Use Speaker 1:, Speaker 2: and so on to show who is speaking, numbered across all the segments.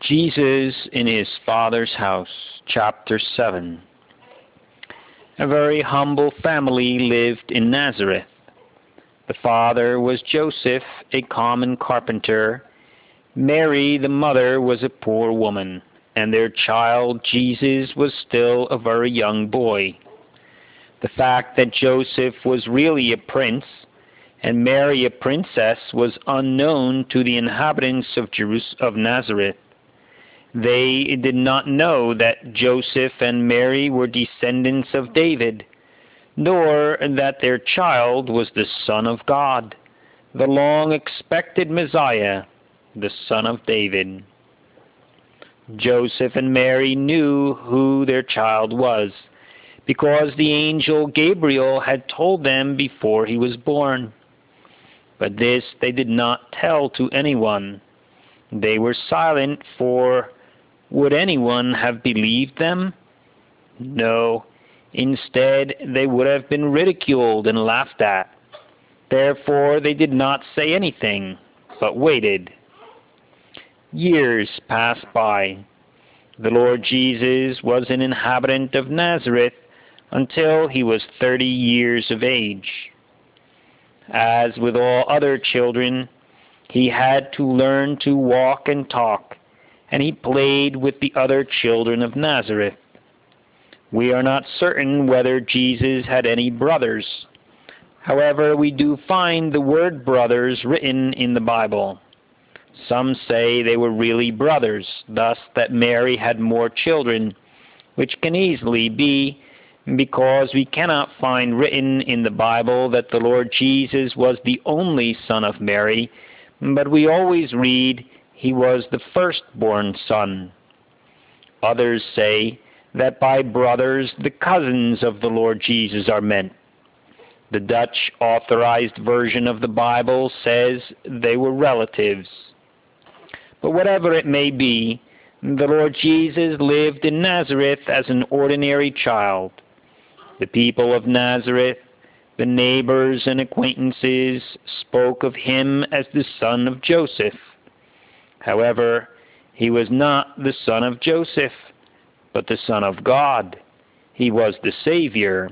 Speaker 1: Jesus in his Father's house, chapter 7. A very humble family lived in Nazareth. The father was Joseph, a common carpenter. Mary, the mother, was a poor woman, and their child Jesus was still a very young boy. The fact that Joseph was really a prince and Mary a princess was unknown to the inhabitants of Nazareth. They did not know that Joseph and Mary were descendants of David, nor that their child was the Son of God, the long-expected Messiah, the Son of David. Joseph and Mary knew who their child was, because the angel Gabriel had told them before he was born. But this they did not tell to anyone. They were silent, for would anyone have believed them? No. Instead, they would have been ridiculed and laughed at. Therefore, they did not say anything, but waited. Years passed by. The Lord Jesus was an inhabitant of Nazareth until he was 30 years of age. As with all other children, he had to learn to walk and talk, and he played with the other children of Nazareth. We are not certain whether Jesus had any brothers. However, we do find the word brothers written in the Bible. Some say they were really brothers, thus that Mary had more children, which can easily be because we cannot find written in the Bible that the Lord Jesus was the only son of Mary, but we always read he was the firstborn son. Others say that by brothers the cousins of the Lord Jesus are meant. The Dutch Authorized Version of the Bible says they were relatives. But whatever it may be, the Lord Jesus lived in Nazareth as an ordinary child. The people of Nazareth, the neighbors and acquaintances, spoke of him as the son of Joseph. However, he was not the son of Joseph, but the Son of God. He was the Savior.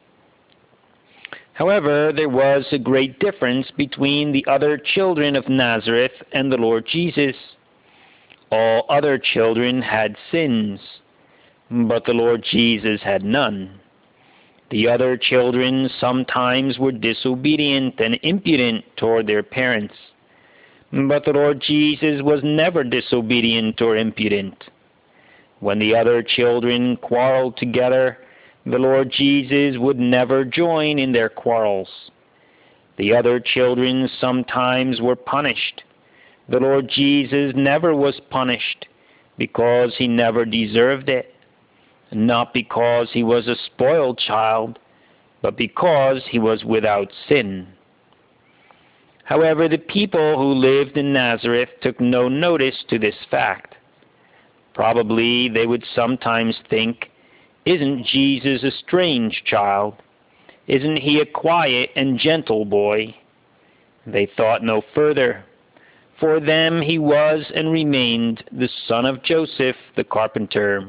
Speaker 1: However, there was a great difference between the other children of Nazareth and the Lord Jesus. All other children had sins, but the Lord Jesus had none. The other children sometimes were disobedient and impudent toward their parents, but the Lord Jesus was never disobedient or impudent. When the other children quarreled together, the Lord Jesus would never join in their quarrels. The other children sometimes were punished. The Lord Jesus never was punished because he never deserved it. Not because he was a spoiled child, but because he was without sin. However, the people who lived in Nazareth took no notice to this fact. Probably they would sometimes think, "Isn't Jesus a strange child? Isn't he a quiet and gentle boy?" They thought no further. For them he was and remained the son of Joseph the carpenter.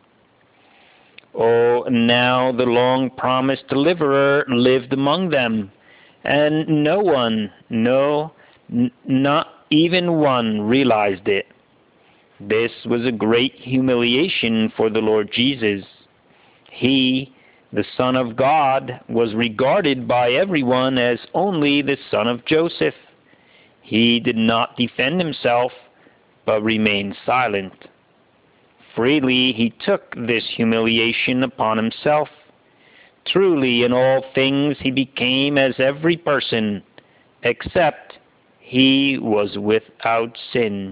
Speaker 1: Oh, now the long-promised deliverer lived among them, and no one, not even one, realized it. This was a great humiliation for the Lord Jesus. He, the Son of God, was regarded by everyone as only the son of Joseph. He did not defend himself, but remained silent. Freely he took this humiliation upon himself. Truly in all things he became as every person, except he was without sin.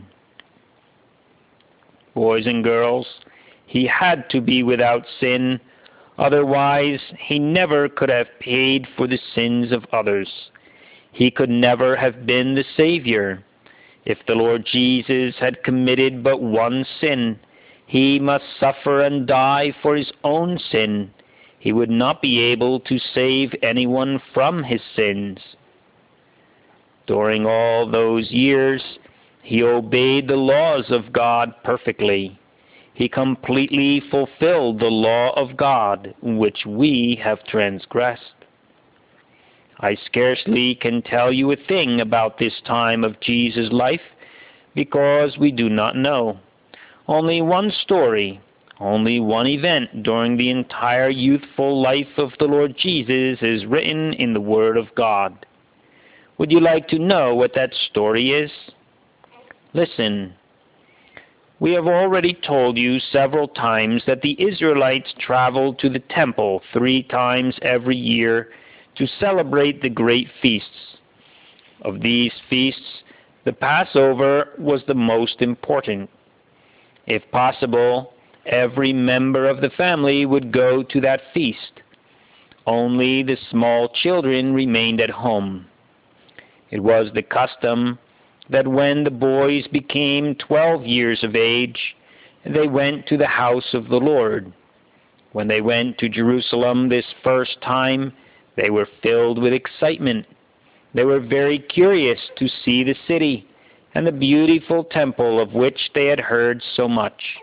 Speaker 1: Boys and girls, he had to be without sin, otherwise he never could have paid for the sins of others. He could never have been the Savior. If the Lord Jesus had committed but one sin, he must suffer and die for his own sin. He would not be able to save anyone from his sins. During all those years, He obeyed the laws of God perfectly. He completely fulfilled the law of God, which we have transgressed. I scarcely can tell you a thing about this time of Jesus' life, because we do not know. Only one story, only one event during the entire youthful life of the Lord Jesus is written in the Word of God. Would you like to know what that story is? Listen. We have already told you several times that the Israelites traveled to the temple 3 times every year to celebrate the great feasts. Of these feasts, the Passover was the most important. If possible, every member of the family would go to that feast. Only the small children remained at home. It was the custom that when the boys became 12 years of age, they went to the house of the Lord. When they went to Jerusalem this first time, they were filled with excitement. They were very curious to see the city and the beautiful temple of which they had heard so much.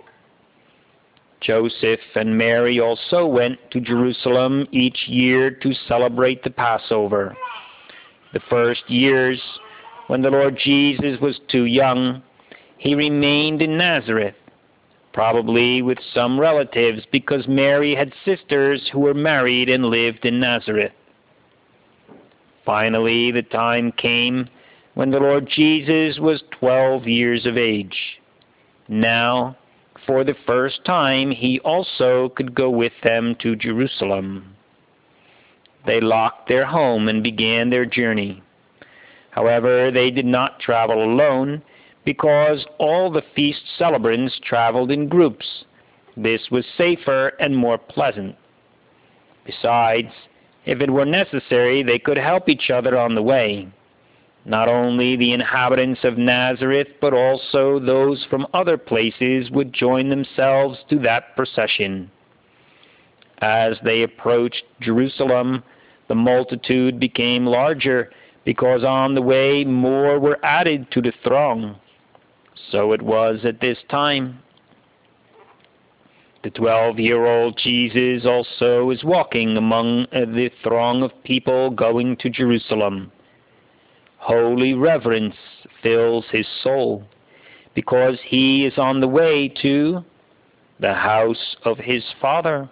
Speaker 1: Joseph and Mary also went to Jerusalem each year to celebrate the Passover. The first years, when the Lord Jesus was too young, he remained in Nazareth, probably with some relatives, because Mary had sisters who were married and lived in Nazareth. Finally, the time came when the Lord Jesus was 12 years of age. Now, for the first time, he also could go with them to Jerusalem. They locked their home and began their journey. However, they did not travel alone, because all the feast celebrants traveled in groups. This was safer and more pleasant. Besides, if it were necessary, they could help each other on the way. Not only the inhabitants of Nazareth, but also those from other places would join themselves to that procession. As they approached Jerusalem, the multitude became larger, because on the way more were added to the throng. So it was at this time. The 12-year-old Jesus also is walking among the throng of people going to Jerusalem. Holy reverence fills his soul, because he is on the way to the house of his Father.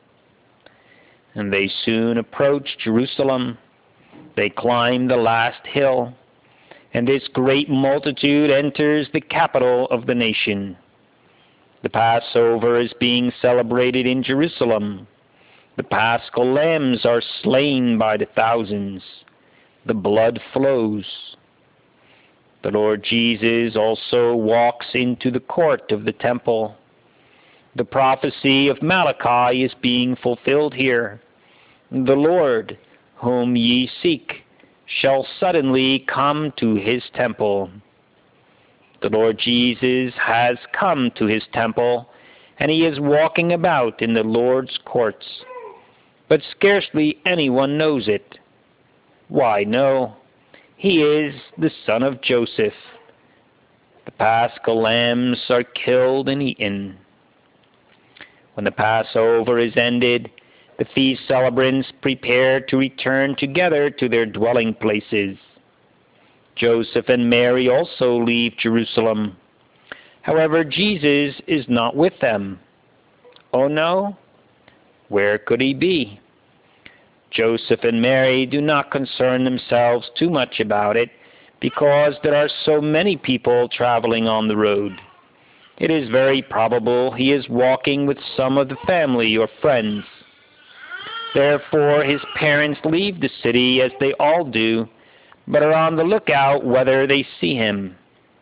Speaker 1: And they soon approach Jerusalem. They climb the last hill, and this great multitude enters the capital of the nation. The Passover is being celebrated in Jerusalem. The Paschal lambs are slain by the thousands. The blood flows. The Lord Jesus also walks into the court of the temple. The prophecy of Malachi is being fulfilled here. The Lord, whom ye seek, shall suddenly come to his temple. The Lord Jesus has come to his temple, and he is walking about in the Lord's courts. But scarcely anyone knows it. Why, no, he is the son of Joseph. The Paschal lambs are killed and eaten. When the Passover is ended, the feast celebrants prepare to return together to their dwelling places. Joseph and Mary also leave Jerusalem. However, Jesus is not with them. Oh no? Where could he be? Joseph and Mary do not concern themselves too much about it, because there are so many people traveling on the road. It is very probable he is walking with some of the family or friends. Therefore his parents leave the city as they all do, but are on the lookout whether they see him.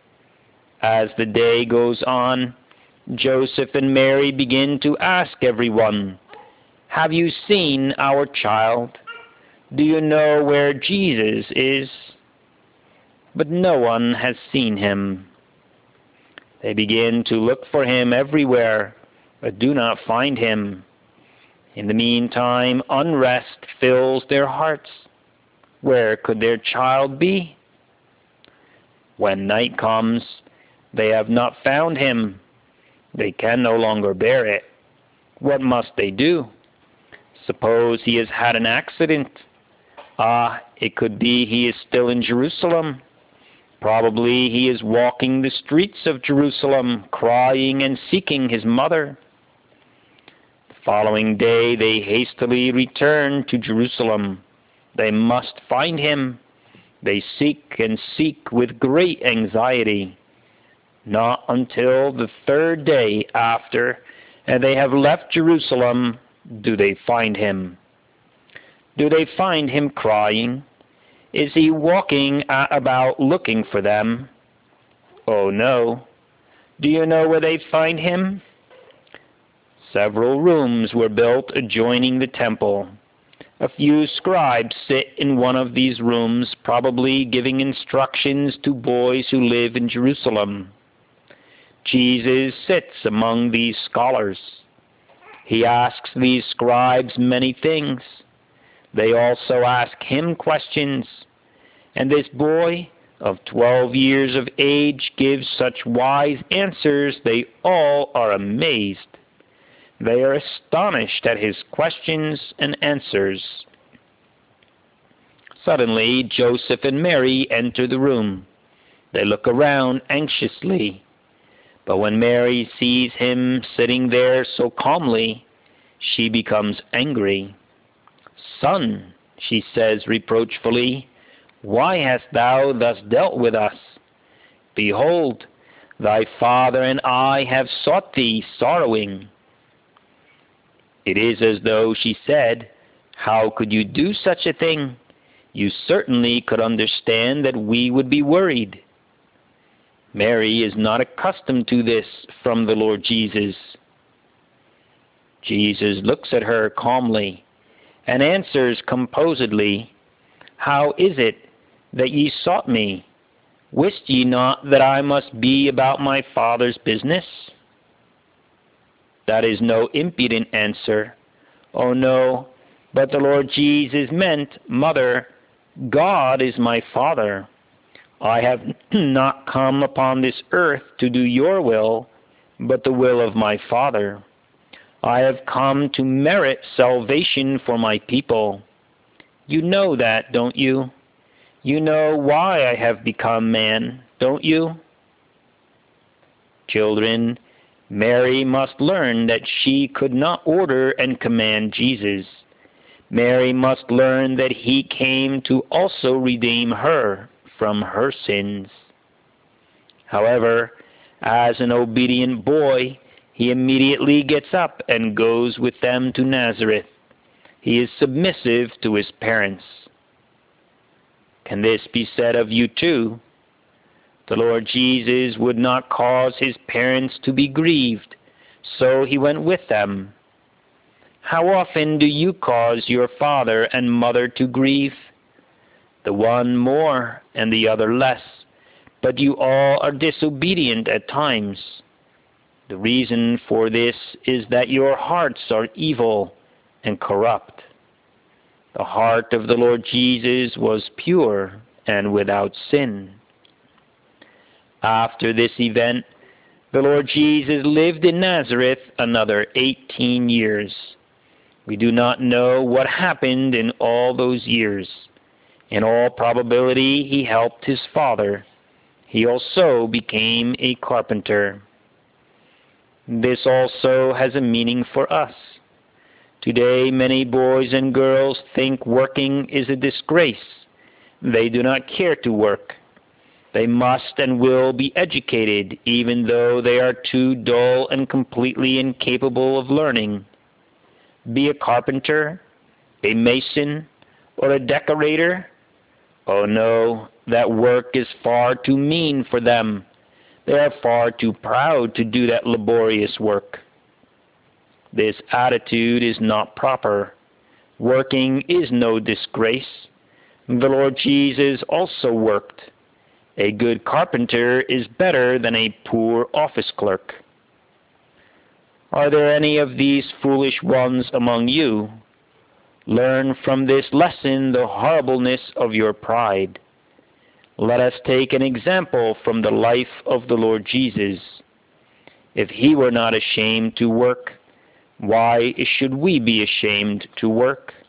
Speaker 1: As the day goes on, Joseph and Mary begin to ask everyone, "Have you seen our child? Do you know where Jesus is?" But no one has seen him. They begin to look for him everywhere, but do not find him. In the meantime, unrest fills their hearts. Where could their child be? When night comes, they have not found him. They can no longer bear it. What must they do? Suppose he has had an accident. It could be he is still in Jerusalem. Probably he is walking the streets of Jerusalem, crying and seeking his mother. The following day they hastily return to Jerusalem. They must find him. They seek and seek with great anxiety. Not until the third day after they have left Jerusalem do they find him. Do they find him crying? Is he walking about looking for them? Oh no. Do you know where they find him? Several rooms were built adjoining the temple. A few scribes sit in one of these rooms, probably giving instructions to boys who live in Jerusalem. Jesus sits among these scholars. He asks these scribes many things. They also ask him questions. And this boy of 12 years of age gives such wise answers they all are amazed. They are astonished at his questions and answers. Suddenly, Joseph and Mary enter the room. They look around anxiously. But when Mary sees him sitting there so calmly, she becomes angry. "Son," she says reproachfully, "why hast thou thus dealt with us? Behold, thy father and I have sought thee sorrowing." It is as though she said, "How could you do such a thing? You certainly could understand that we would be worried." Mary is not accustomed to this from the Lord Jesus. Jesus looks at her calmly and answers composedly, "How is it that ye sought me? Wist ye not that I must be about my Father's business?" That is no impudent answer. Oh no, but the Lord Jesus meant, "Mother, God is my Father. I have not come upon this earth to do your will, but the will of my Father. I have come to merit salvation for my people. You know that, don't you? You know why I have become man, don't you?" Children, Mary must learn that she could not order and command Jesus. Mary must learn that he came to also redeem her from her sins. However, as an obedient boy, he immediately gets up and goes with them to Nazareth. He is submissive to his parents. Can this be said of you too? The Lord Jesus would not cause his parents to be grieved, so he went with them. How often do you cause your father and mother to grieve? The one more and the other less, but you all are disobedient at times. The reason for this is that your hearts are evil and corrupt. The heart of the Lord Jesus was pure and without sin. After this event, the Lord Jesus lived in Nazareth another 18 years. We do not know what happened in all those years. In all probability, he helped his father. He also became a carpenter. This also has a meaning for us. Today, many boys and girls think working is a disgrace. They do not care to work. They must and will be educated, even though they are too dull and completely incapable of learning. Be a carpenter, a mason, or a decorator? Oh no, that work is far too mean for them. They are far too proud to do that laborious work. This attitude is not proper. Working is no disgrace. The Lord Jesus also worked. A good carpenter is better than a poor office clerk. Are there any of these foolish ones among you? Learn from this lesson the horribleness of your pride. Let us take an example from the life of the Lord Jesus. If he were not ashamed to work, why should we be ashamed to work?